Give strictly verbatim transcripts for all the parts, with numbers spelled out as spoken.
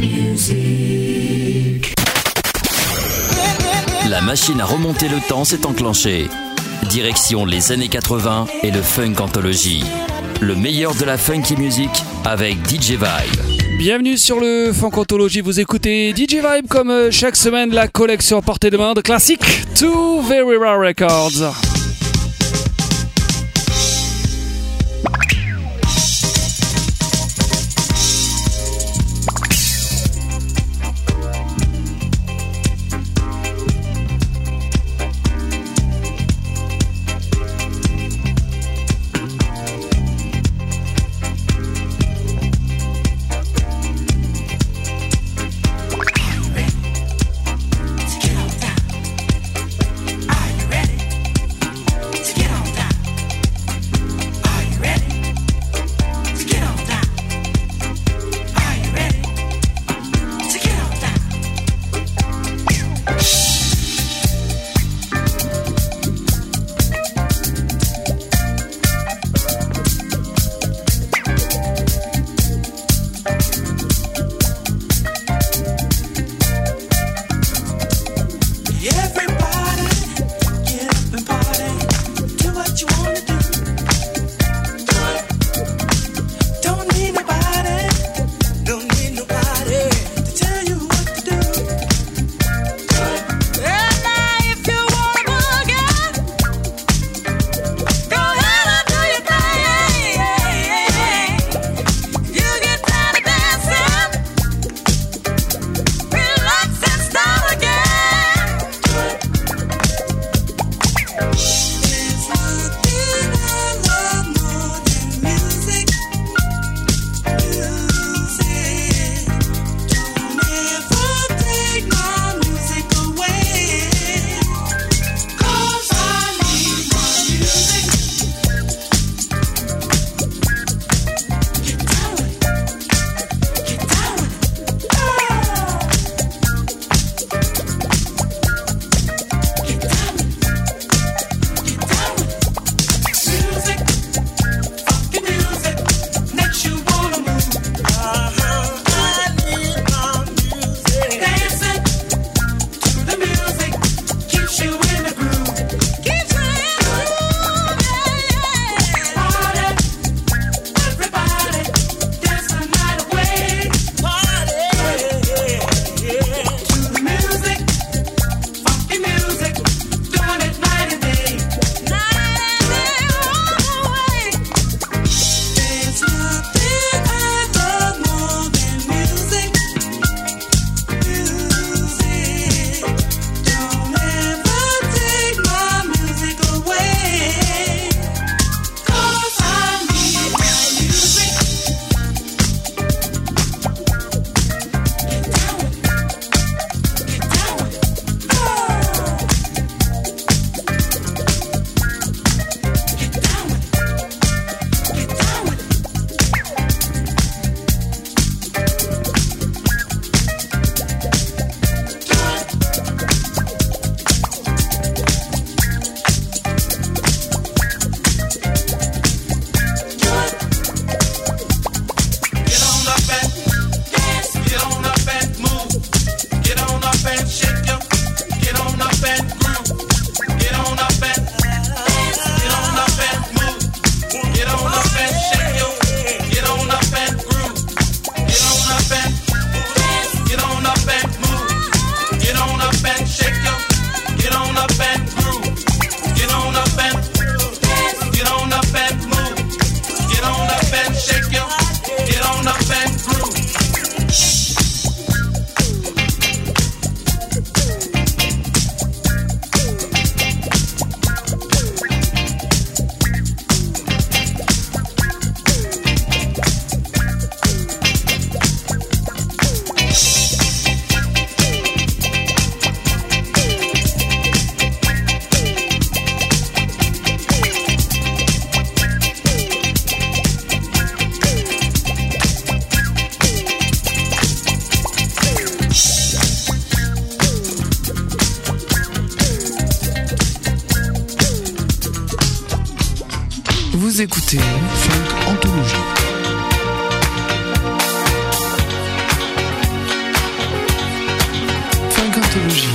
Music. La machine à remonter le temps s'est enclenchée. Direction les années quatre-vingts et le Funk Anthology. Le meilleur de la funky music avec D J Vibe. Bienvenue sur le Funk Anthology, vous écoutez D J Vibe comme chaque semaine, la collection à portée de main de classiques Two Very Rare Records. Vous écoutez Funk Anthology. Anthologie.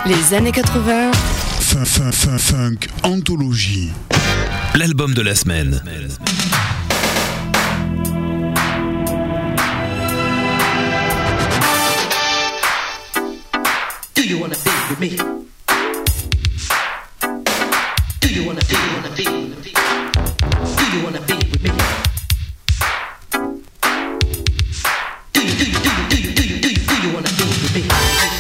Les années quatre-vingts. Fun, fun, fun, funk Anthologie. L'album de la semaine. Do you wanna be with me? Do you wanna be, wanna be, wanna be? Do you wanna be with me? Do you, do you, do you, do you, do you, do you, do you wanna be with me?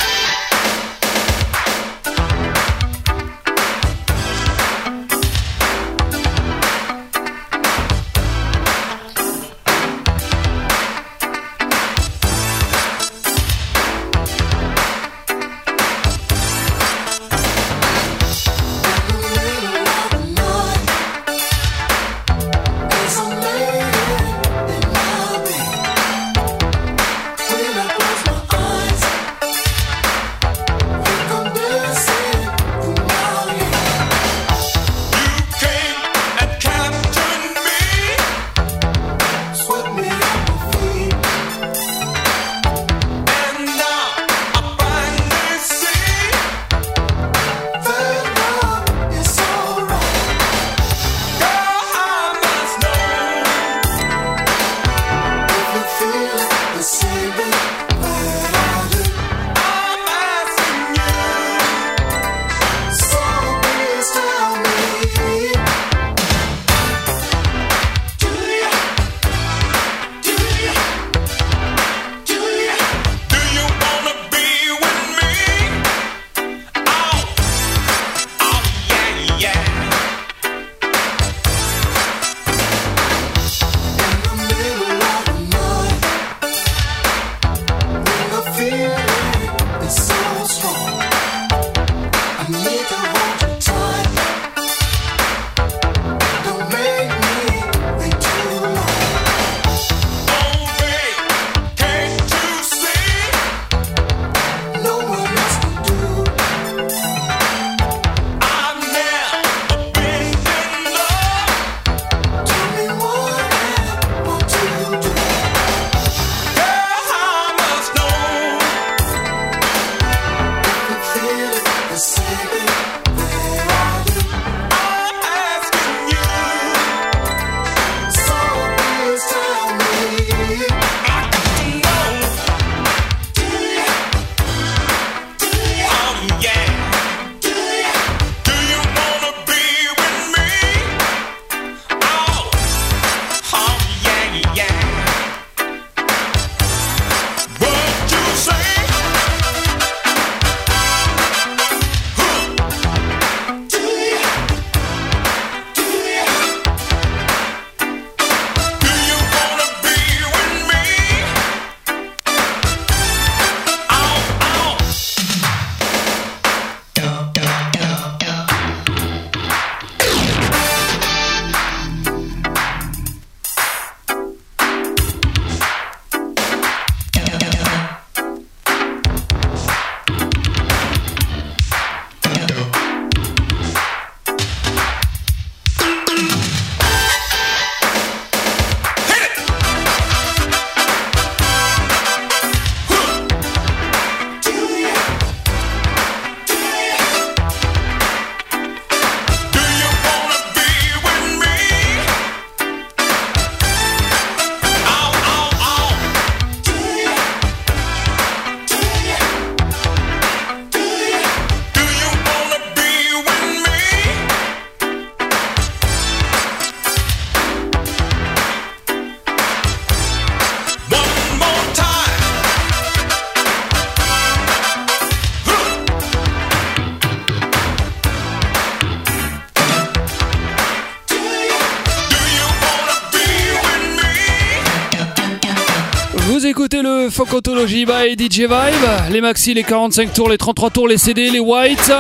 Vous écoutez le Funkotology by D J Vibe, les maxi, les quarante-cinq tours, les trente-trois tours, les C D, les whites,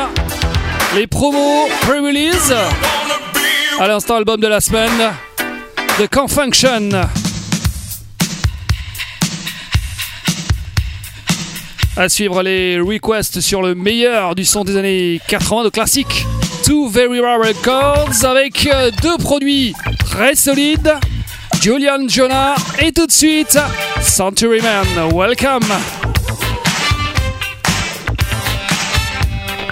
les promos, pre-release. À l'instant, album de la semaine, The Confunction. À suivre les requests sur le meilleur du son des années quatre-vingts de classique. Two Very Rare Records avec deux produits très solides. Julian Jonah et tout de suite Century Man. Welcome.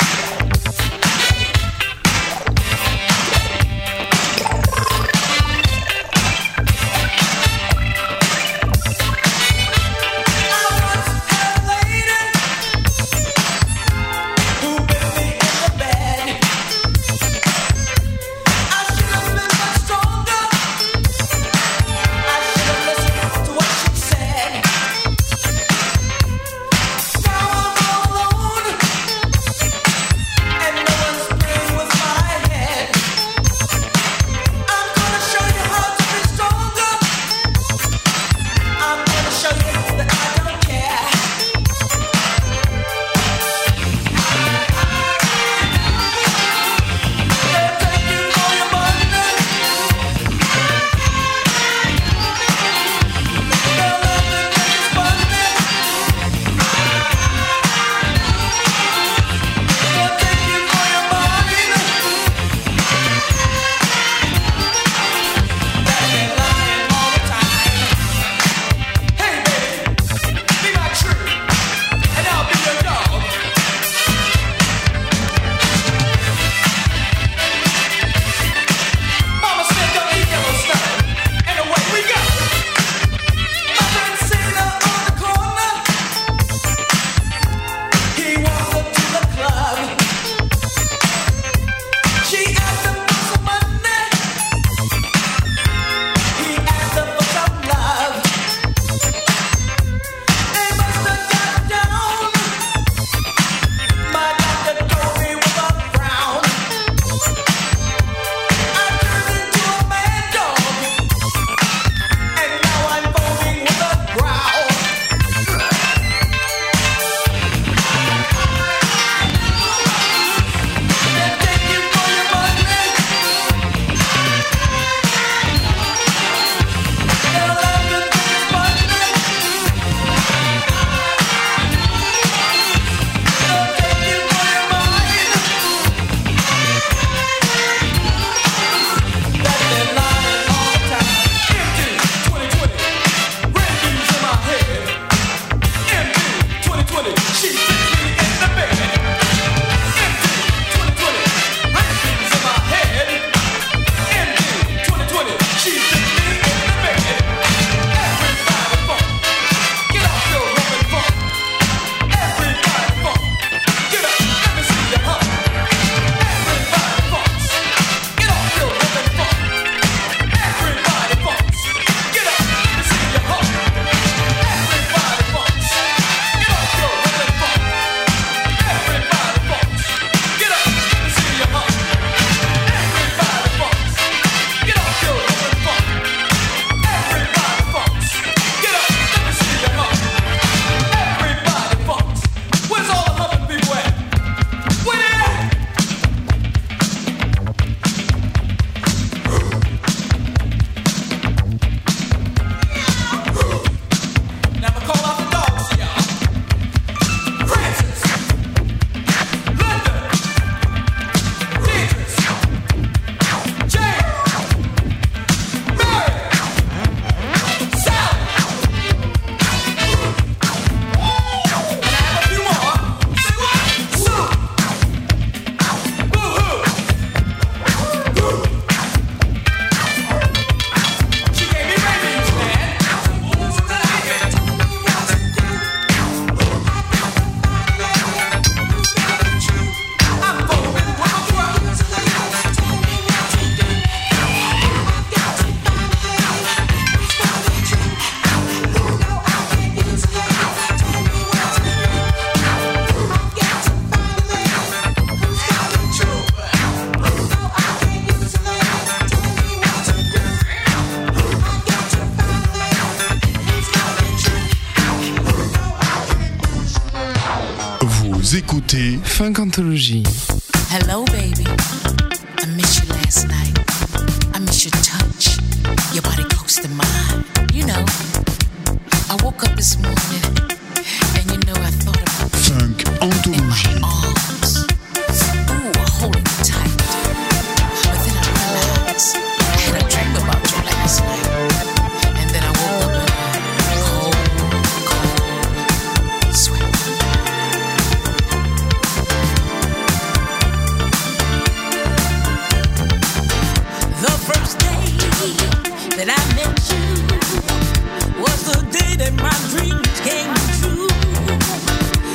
Vous écoutez Funk Anthology. Hello, baby. I missed you last night. I miss your touch, your body close to mine. You know, I woke up this morning and you know I thought about Funk Anthology. in my arms. Ooh, holding you tight. But then I realized I had a dream about you last night. And then I woke up in a cold, cold sweat. The first day that I met you was the day that my dreams came true.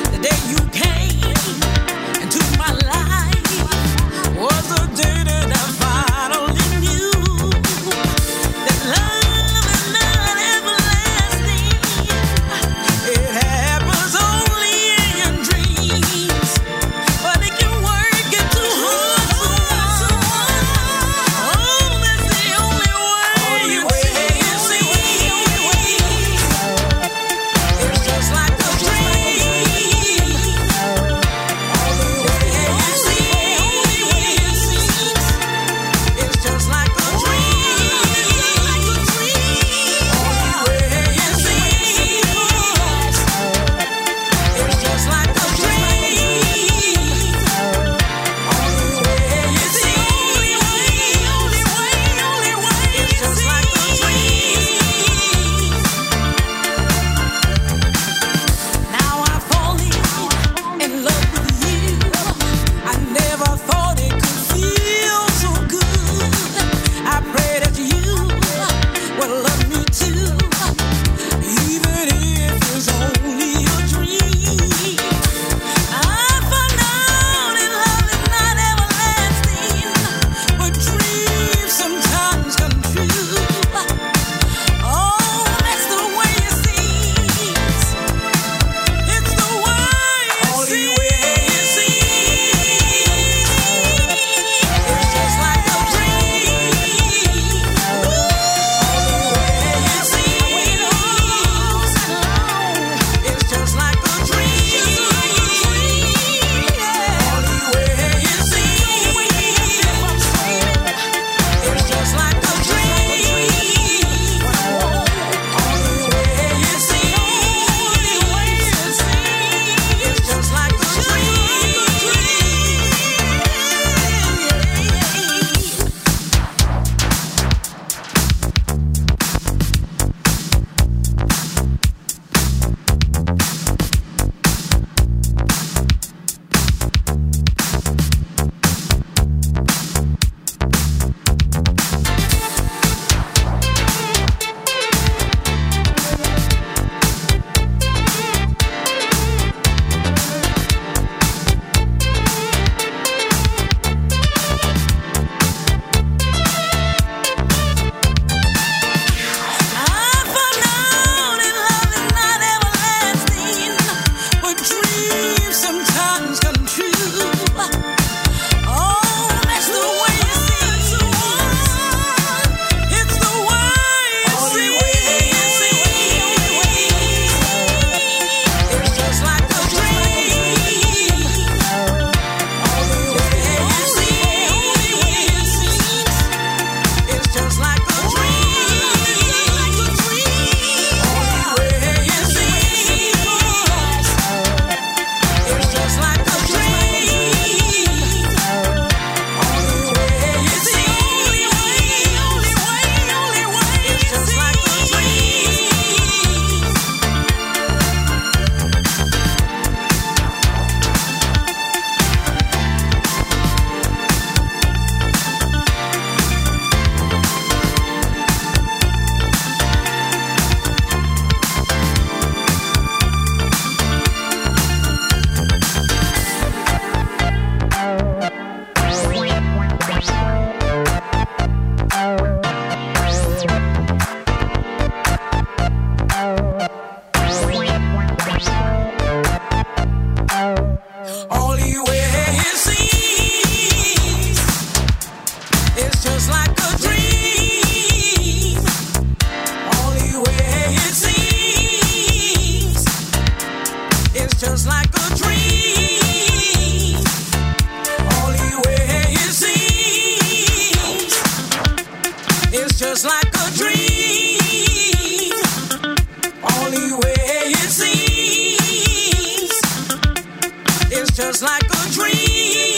just like a dream.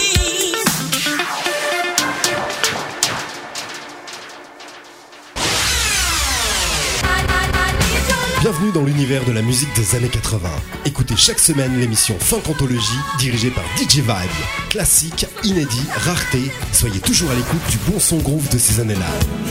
Bienvenue dans l'univers de la musique des années quatre-vingts. Écoutez chaque semaine l'émission Funk Anthology dirigée par D J Vibe. Classique, inédit, rareté, soyez toujours à l'écoute du bon son groove de ces années-là.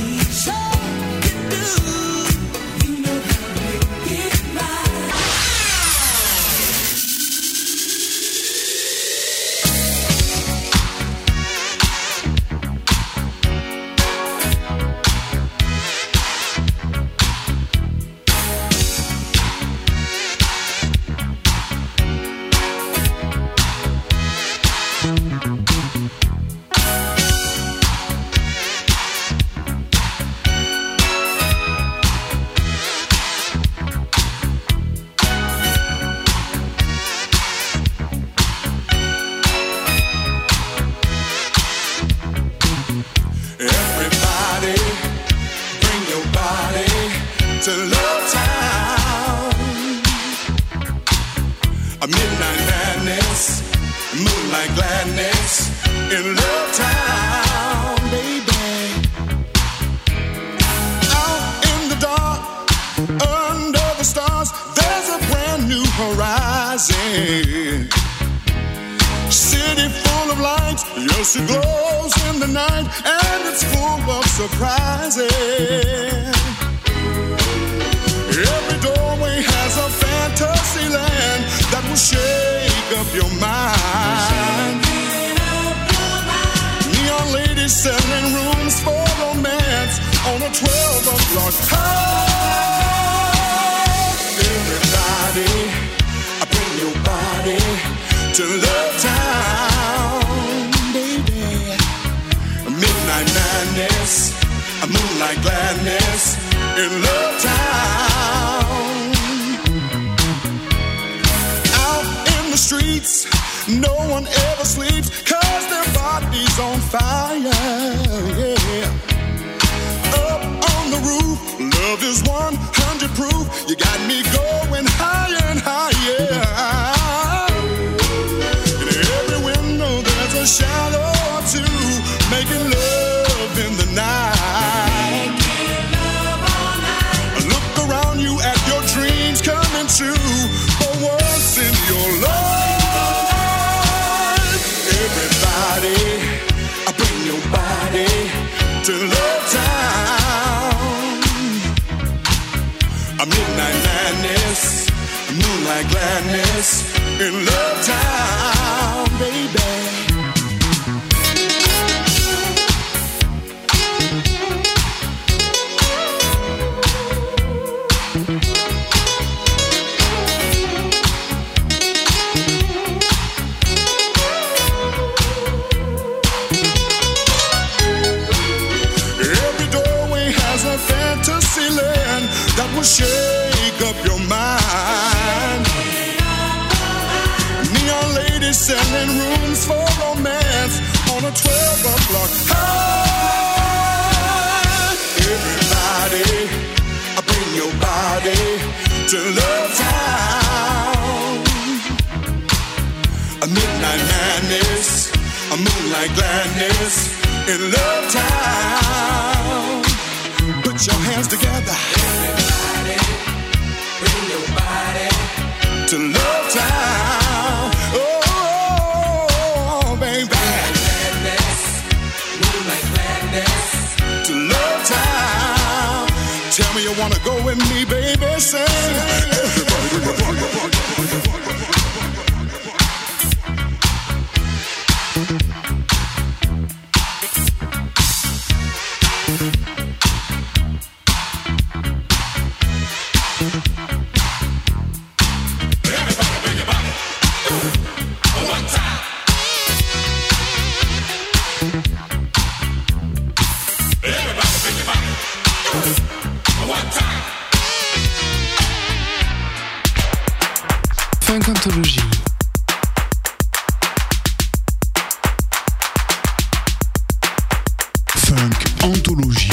Funk Anthology. Funk Anthology.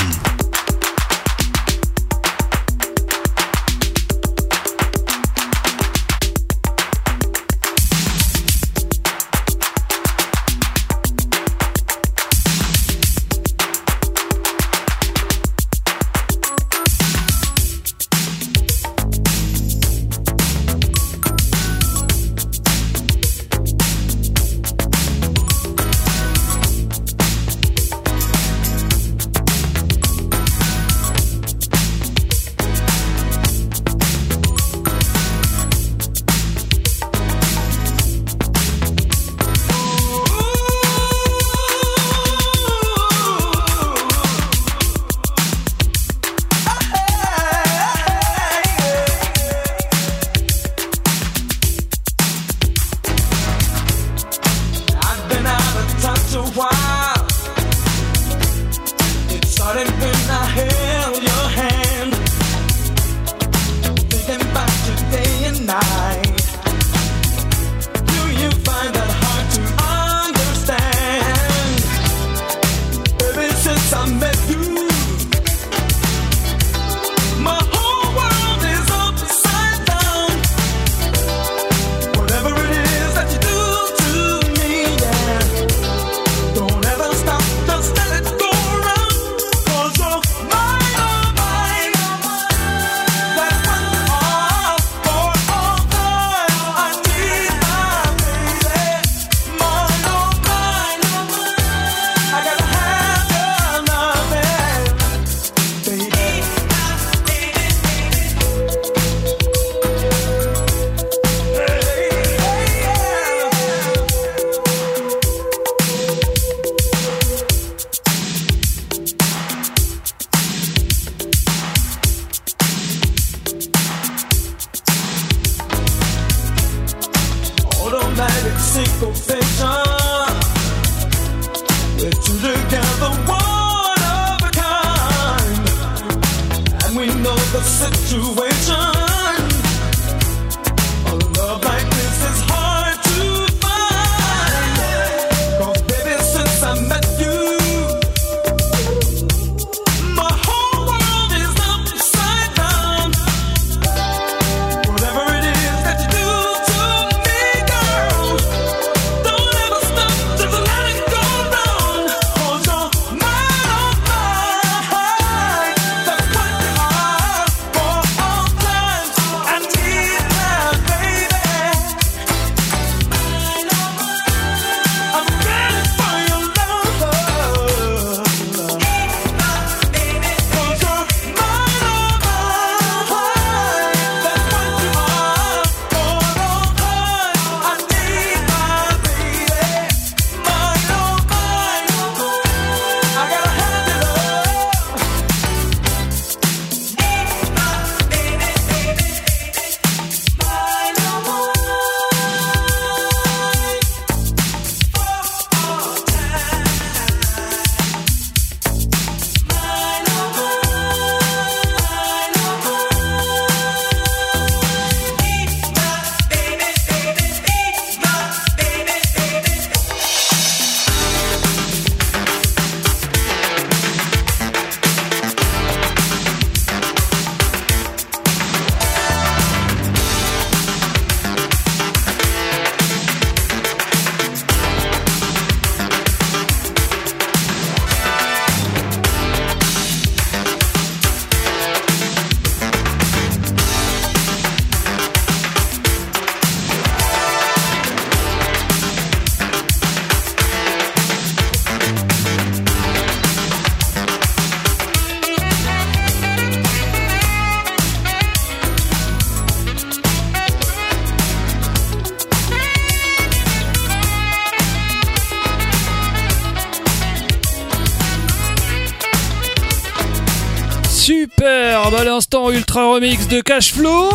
Superbe, à l'instant ultra remix de Cashflow,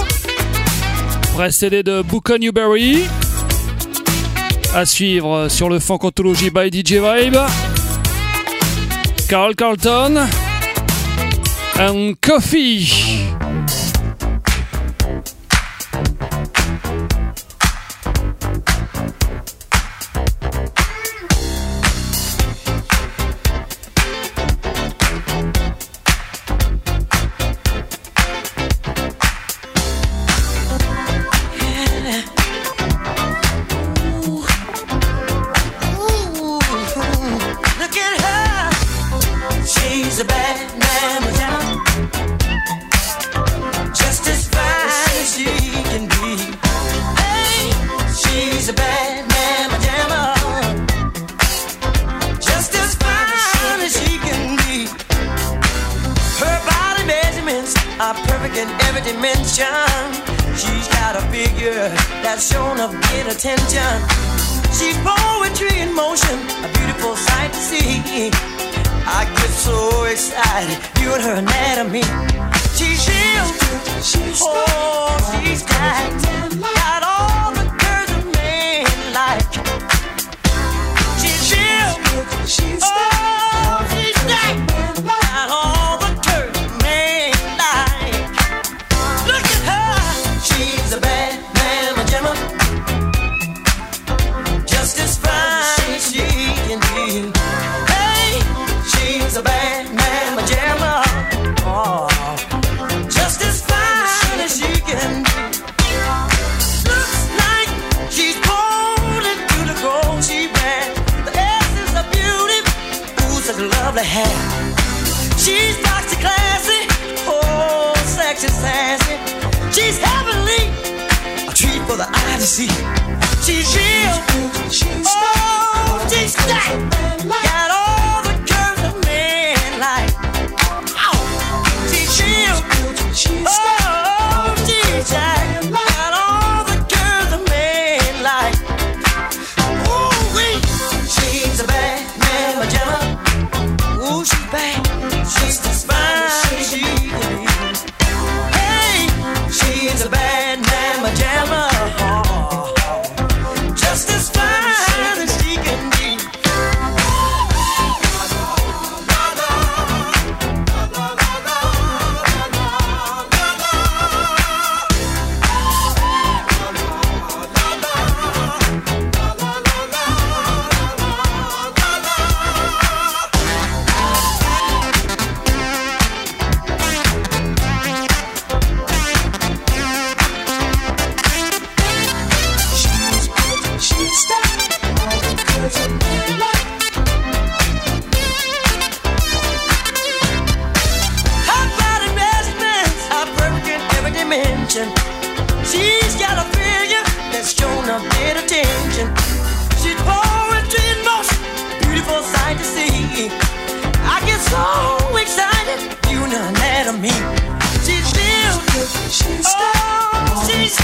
précédé de Book on Newberry. À suivre sur le Funk Anthology by D J Vibe, Carl Carlton and Coffee. She's a bad man, madame. Just as fine as she can be. Hey, she's a bad man, madame. Just as fine as she can be. Her body measurements are perfect in every dimension. She's got a figure that's shown of great attention. She's poetry in motion, a beautiful sight to see. I get so excited viewing her anatomy. She's real, she's oh, she's got, got all the curves a man like. She's real, she's oh, she's got, got all the curves a man like. Look at her, she's a bad man, Gemma. Just as fine as she can be. She's a bad man, pajama. Oh, just as fine as she can be. Looks like she's born into the gold she wears. The essence of beauty, ooh, such lovely hair. She's foxy, classy, oh, sexy, sassy. She's heavenly, a treat for the eye to see. She's real, oh, she's stacked, got all the curves of men like. Oh, she's real, oh, she's stacked, got all the curves of men like. Ooh, wee, she's a bad man, pajama. Ooh, she's bad, she's as fine as she can be. Hey, she's a bad man, pajama. Oh, just as fine.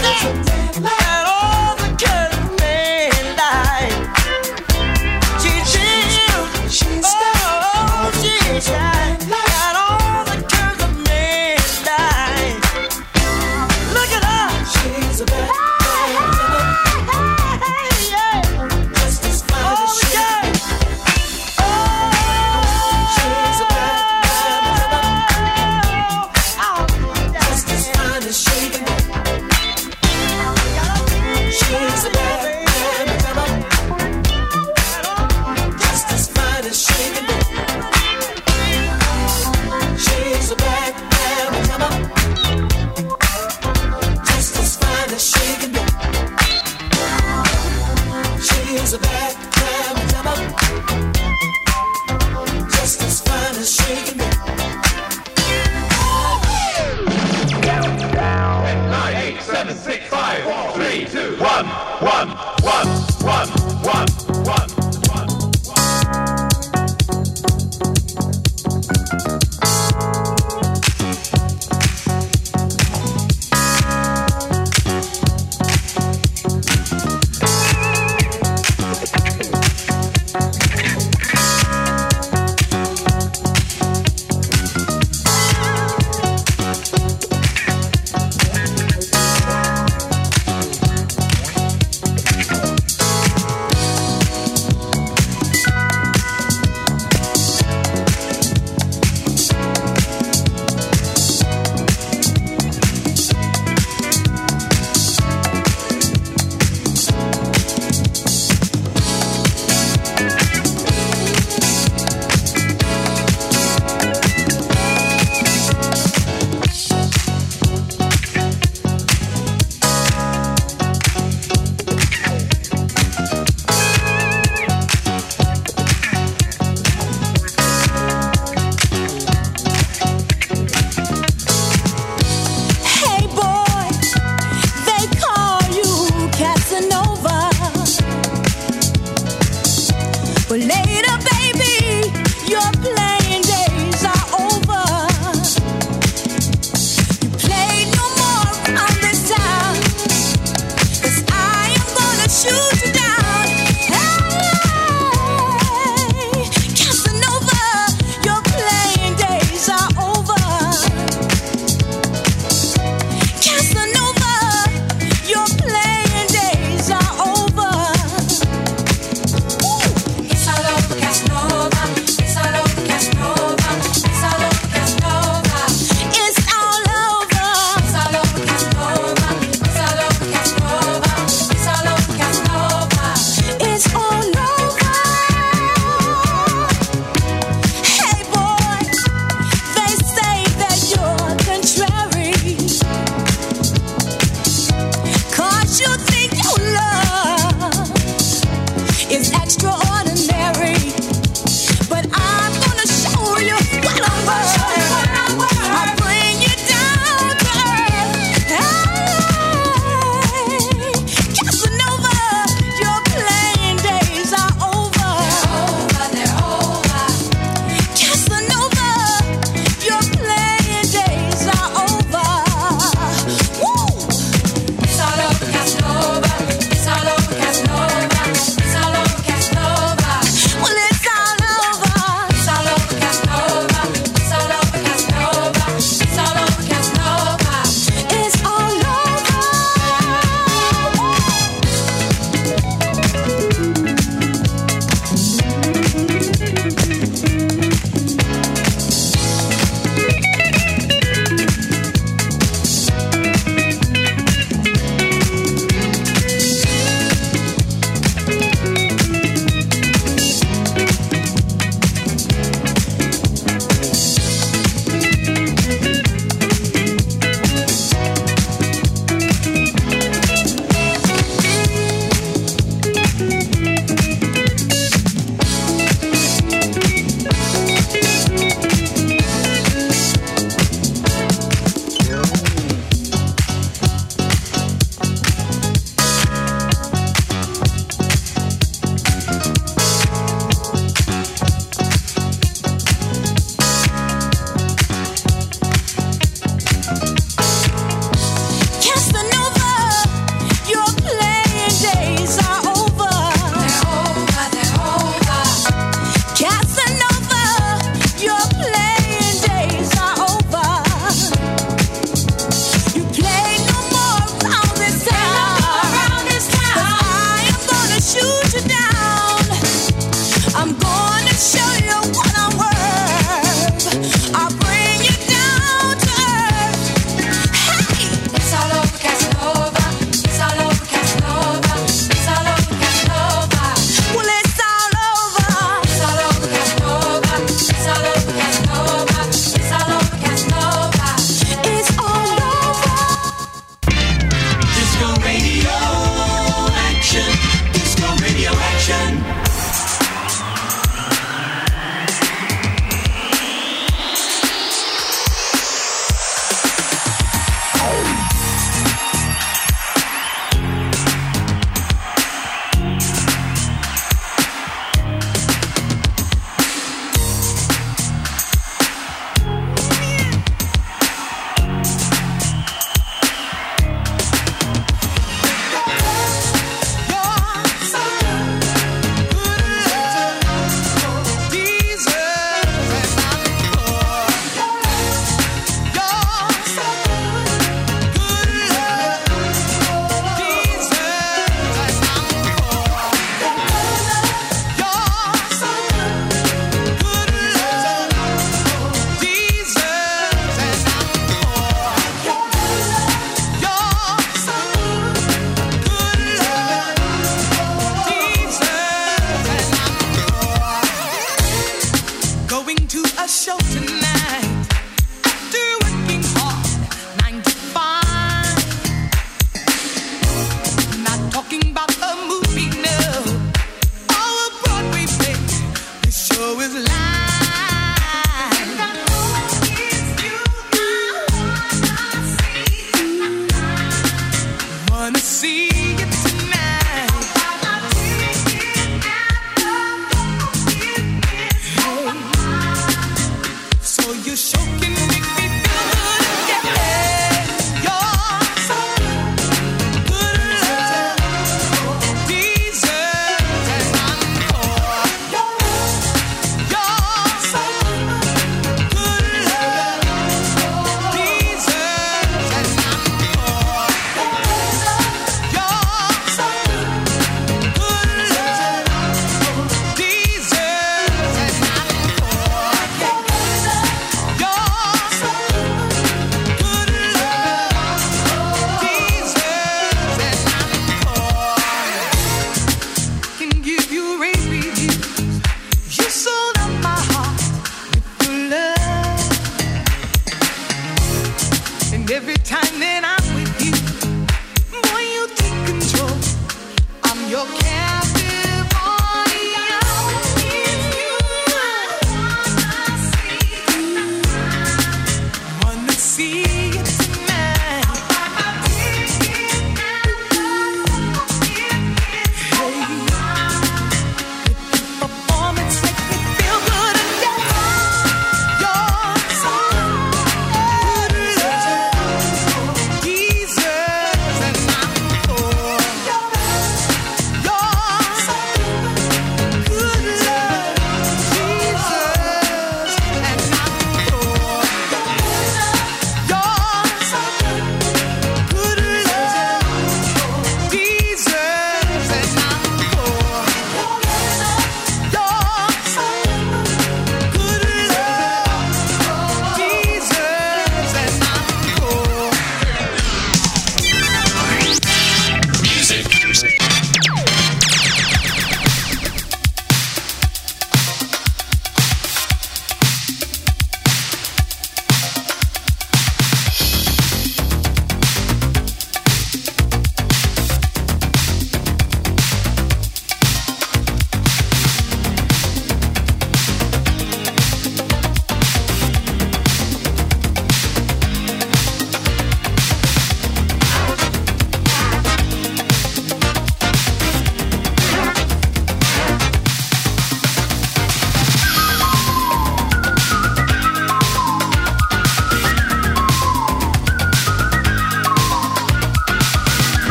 Casanova. It's all over Casanova. It's all over Casanova.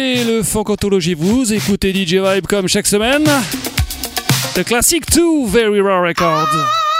C'est le Funkotology, vous écoutez D J Vibe comme chaque semaine. The Classic two Very Raw Records.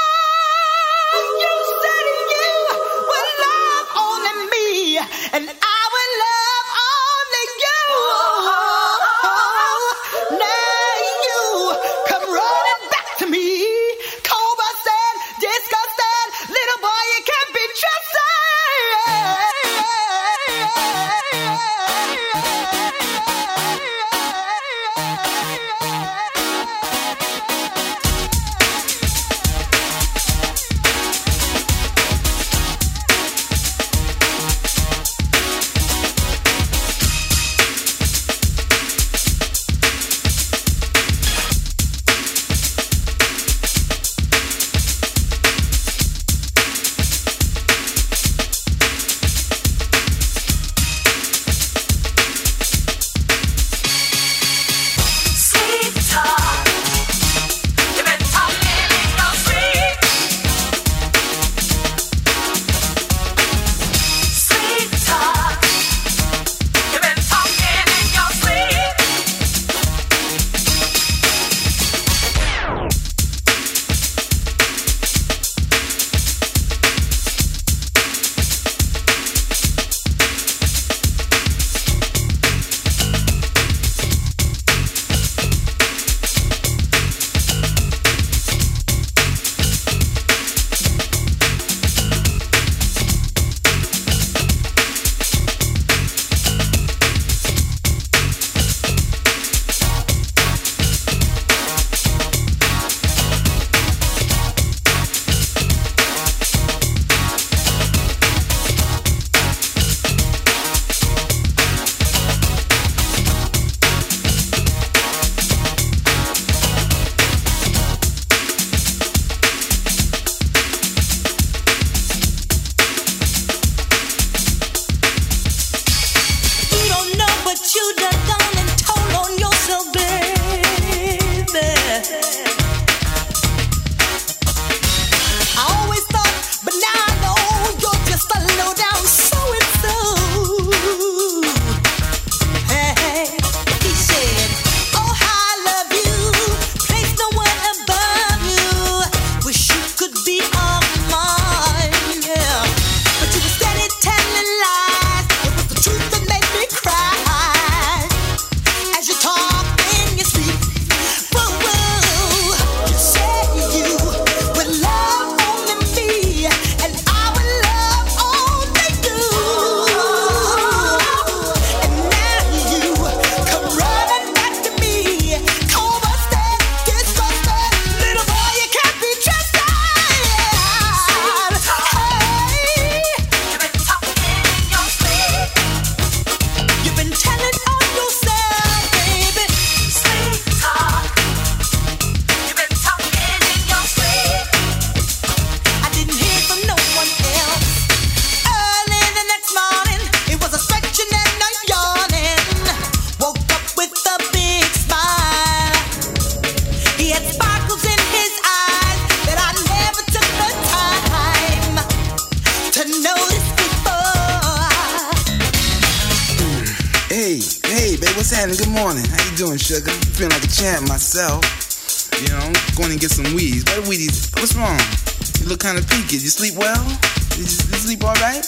Good morning. How you doing, sugar? I'm feeling like a champ myself. You know, I'm going to get some weeds. What weedies? What's wrong? You look kind of peaked. Did you sleep well? Did you, did you sleep all right?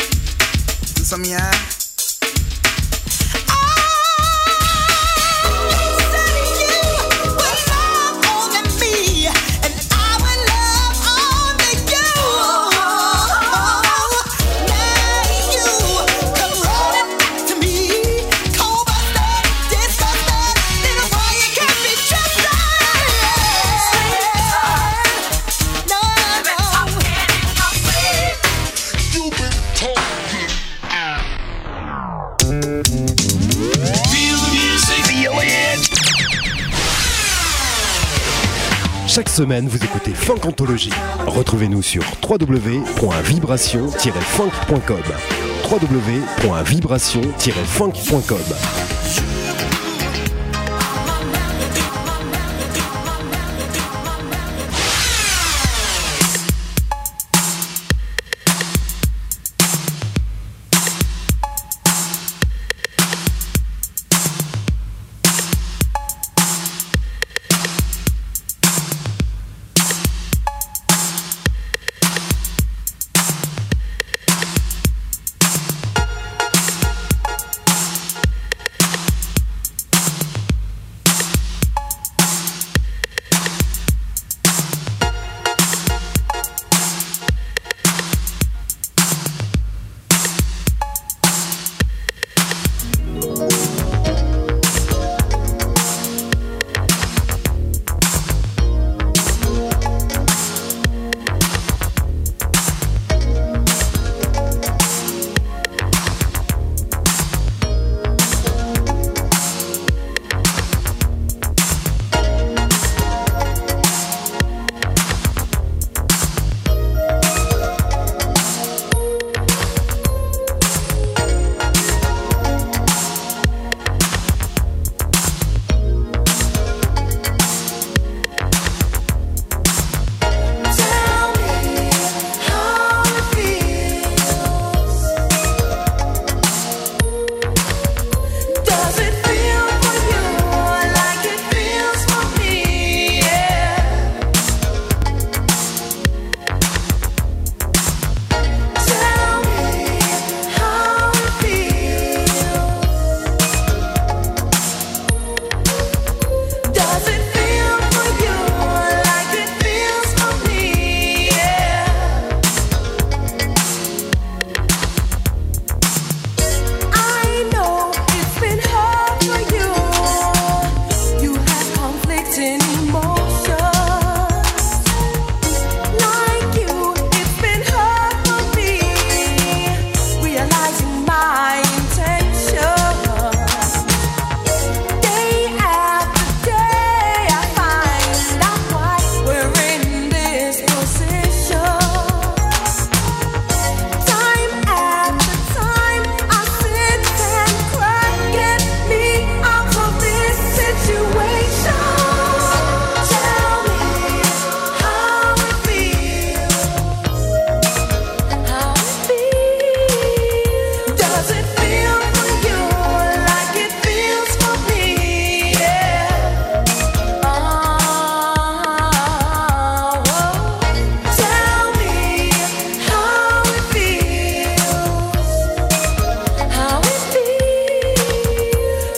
Did some of your eye? Chaque semaine, vous écoutez Funkantology. Retrouvez-nous sur w w w point vibration tiret funk point com w w w point vibration tiret funk point com.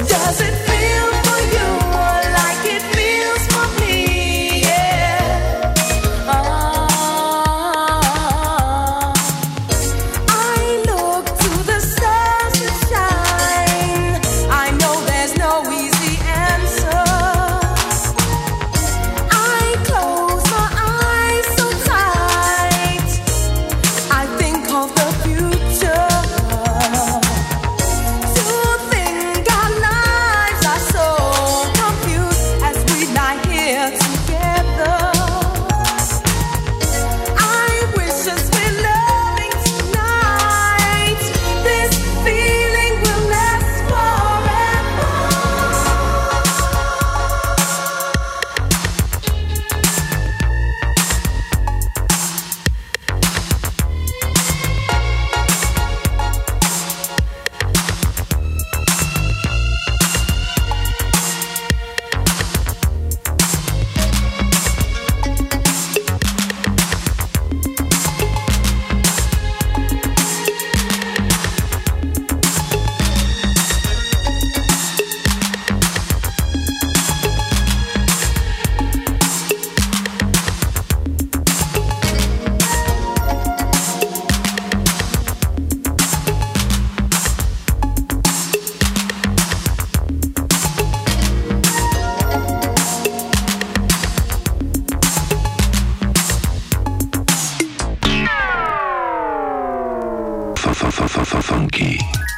Funky.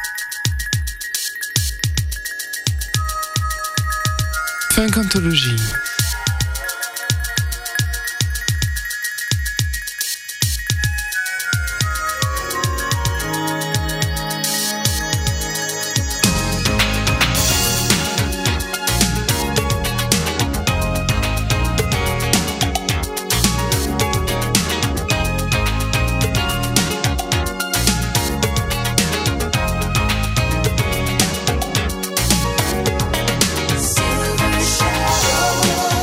Funkantologie. Silver shadow.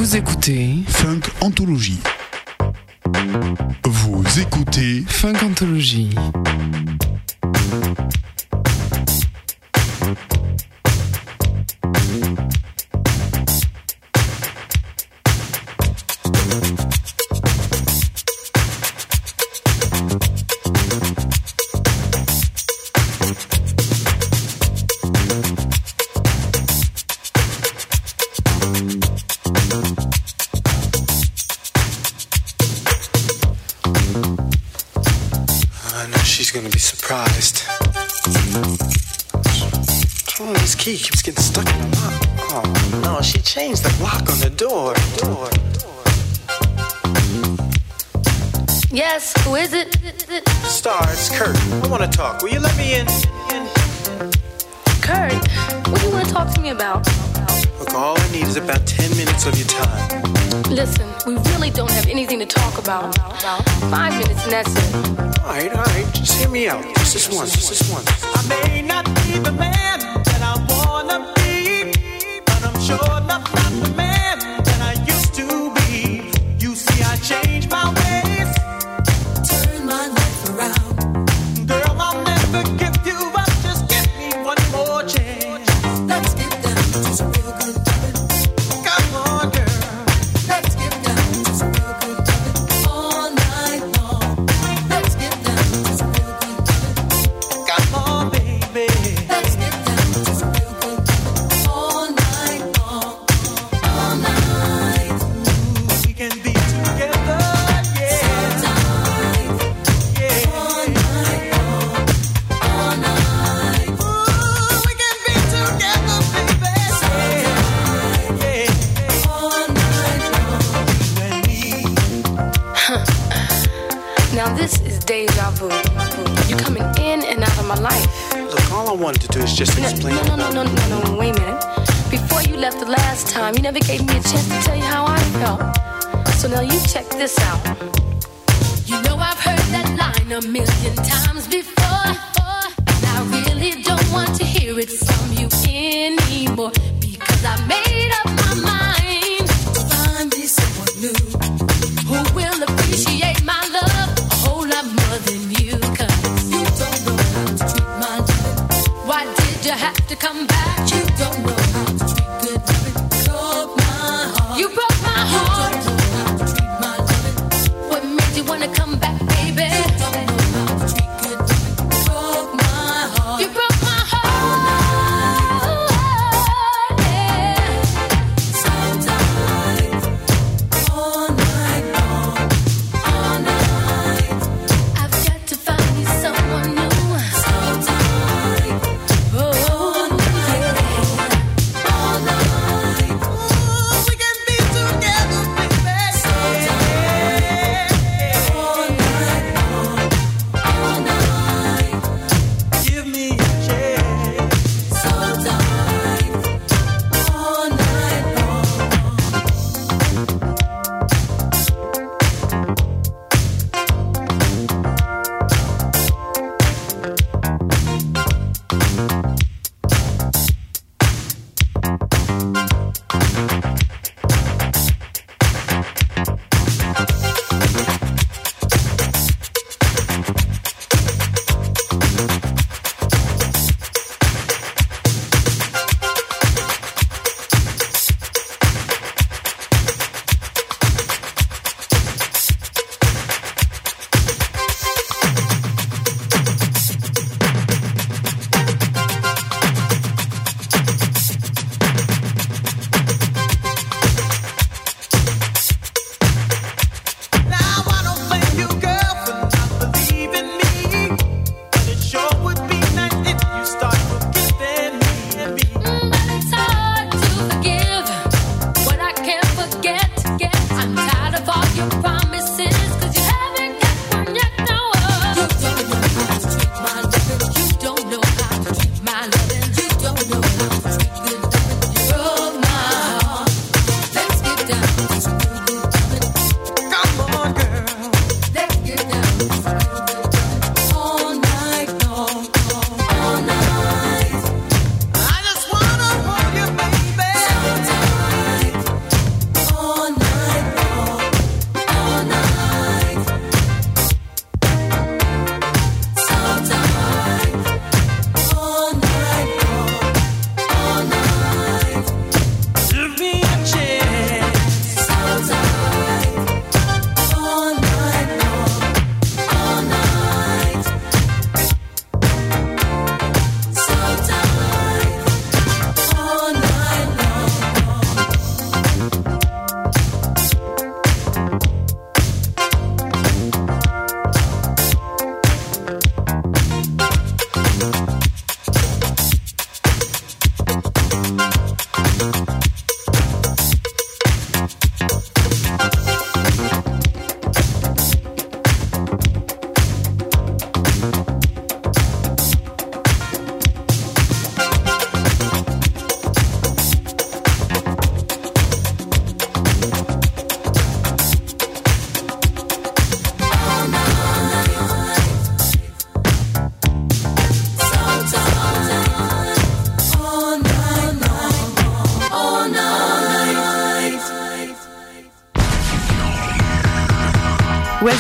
Vous écoutez Funk Anthologie. Vous écoutez Funk Anthologie. She's gonna be surprised. What's wrong with this key? Keeps getting stuck in the lock. Oh no, she changed the lock on the door. Door. Yes, who is it? Star, it's Kurt. I wanna talk. Will you let me in? in? Kurt, what do you wanna talk to me about? Look, all I need is about ten minutes of your time. Listen, we really don't have anything to talk about. Five minutes and that's it. Alright, alright, just hear me out. Just this once, just this once. I may not be the man that I wanna be, but I'm sure enough not the man that I used to be. You see, I changed my ways, turn my life around. Girl, I'll never give you up, just give me one more chance. Let's get down to some real good loving. Come on, girl. Let's get down to some real good loving all night long. Let's get down to some real good loving. Come on, baby. Let's get down to some real good loving all night long. All night. Ooh, we can be together, yeah. Tonight. Yeah. All night long. All night. Ooh, we can be together, baby. Yeah. Yeah. All night long. You and me. Now this is deja vu. You're coming in and out of my life. Look, all I wanted to do is just No, explain. no, no, no, no, no, no, wait a minute. Before you left the last time, you never gave me a chance to tell you how I felt. So now you check this out. You know I've heard that line a million times before, and I really don't want to hear it from you anymore, because I made up my mind to find me someone new who will appreciate my love a whole lot more than you. Cause you don't know how to treat my loving. Why did you have to come back? You don't know how to treat good loving. Broke my heart. You broke my heart. You don't know how to treat my loving. What made you wanna come back, baby? You don't know how to treat good loving. Broke my heart. You broke my heart. Yeah. Sometimes, all night long, all night. I've got to find me someone new. Sometimes, oh yeah. All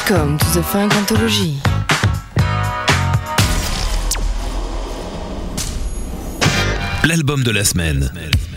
Welcome to the Funk Anthology. L'album de la semaine.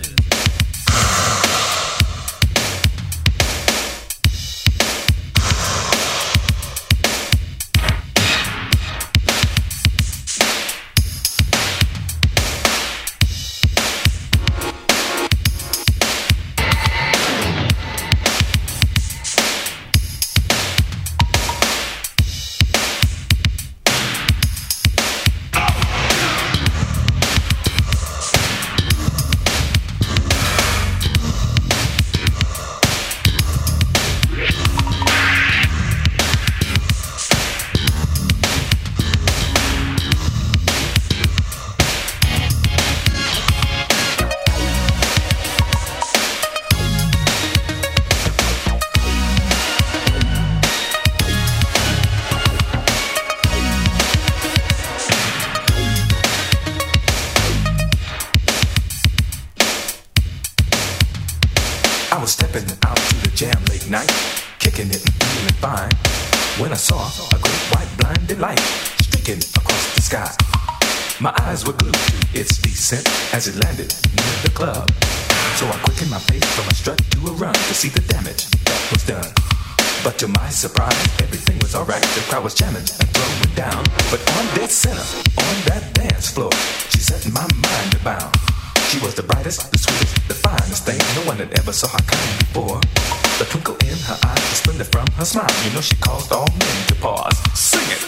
As it landed near the club, so I quickened my pace from a strut to a run to see the damage that was done. But to my surprise, everything was alright. The crowd was jamming and throwing down, but on dead center, on that dance floor, she set my mind bound. She was the brightest, the sweetest, the finest thing. No one had ever saw her kind before. The twinkle in her eyes, the splendor from her smile. You know she caused all men to pause. Sing it.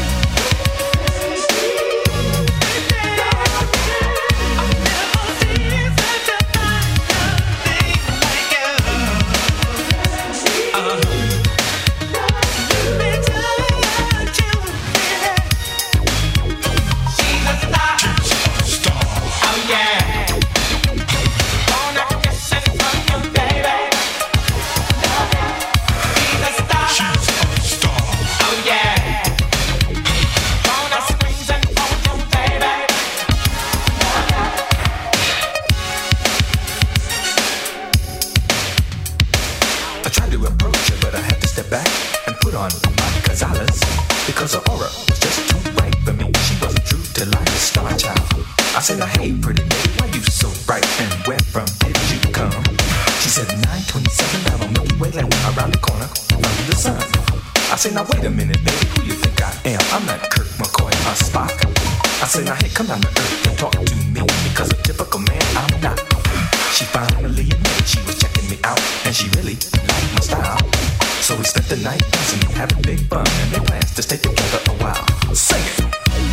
I said, now, hey, pretty lady, why you so bright and where from did you come? She said, nine twenty-seven down on Milky Way Lane, around the corner, under the sun. I said, now, wait a minute, baby, who you think I am? I'm not Kirk McCoy or Spock. I said, now, hey, come down to earth and talk to me, because a typical man I'm not. She finally admitted she was checking me out, and she really liked my style. So we spent the night dancing, having big fun, and they planned to stay together a while. Sing it.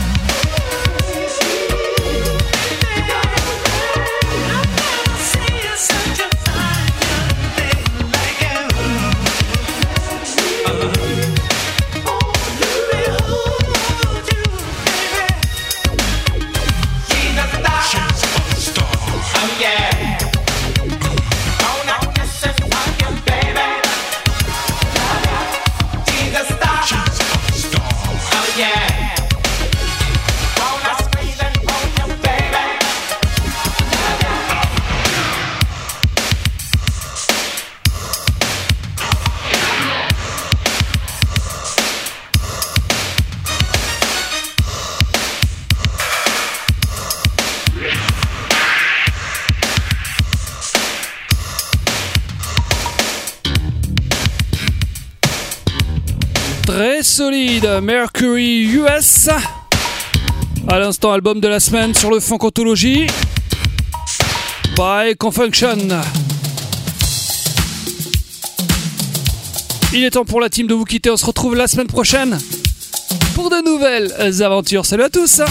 Très solide, Mercury U S. À l'instant, album de la semaine sur le Funk Anthology by Confunction. Il est temps pour la team de vous quitter. On se retrouve la semaine prochaine pour de nouvelles aventures. Salut à tous.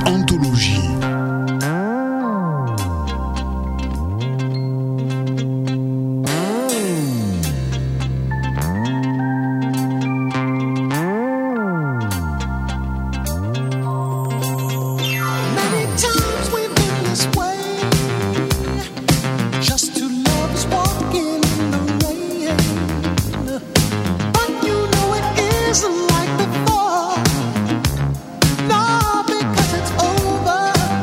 Anthologie. Isn't like before, no, because it's over.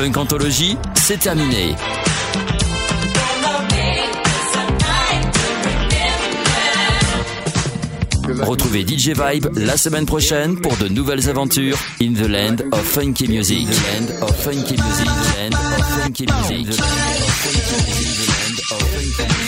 Funk Anthology, c'est terminé. Retrouvez D J Vibe la semaine prochaine pour de nouvelles aventures in the land of funky music. The land of funky music. The land of funky music. The land of funky music. The land of funky music.